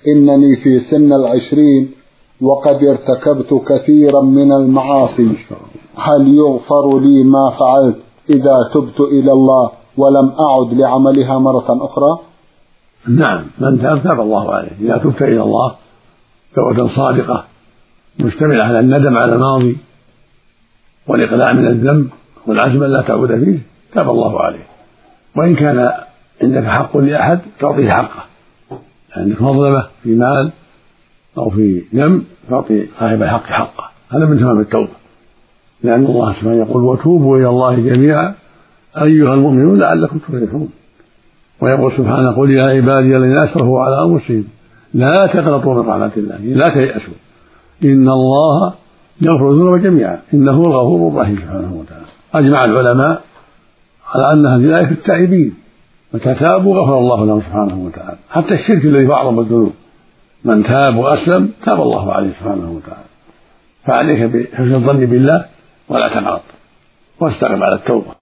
إنني في سن 20 وقد ارتكبت كثيرا من المعاصي، هل يغفر لي ما فعلت إذا تبت إلى الله ولم أعد لعملها مرة أخرى؟ نعم، من تاب الله عليه. إذا تبت إلى الله توبة صادقة مشتملة على الندم على الماضي والإقلاع من الذنب والعزم لا تعود فيه، تاب الله عليه. وإن كان عندك حق لأحد تعطيه حقه، عندك مظلمة في مال أو في ذنب تعطي صاحب الحق حقه، هذا من تمام التوبة، لأن الله سبحانه يقول وتوبوا إلى الله جميعا أيها المؤمنون لعلكم تفلحون. ويقول سبحانه قل يا عبادي الذين أسرفوا على أنفسهم لا تقنطوا من رحمة الله، لا تيأسوا إن الله يغفر الذنوب جميعا إنه هو الغفور الرحيم سبحانه وتعالى. أجمع العلماء على أن هذه الآية في التائبين، متى تابوا غفر الله لهم سبحانه وتعالى، حتى الشرك الذي أعظم الذنوب من تاب وأسلم تاب الله عليه سبحانه وتعالى. فعليك بحسن الظن بالله ولا تنعط واستقم على التوبة.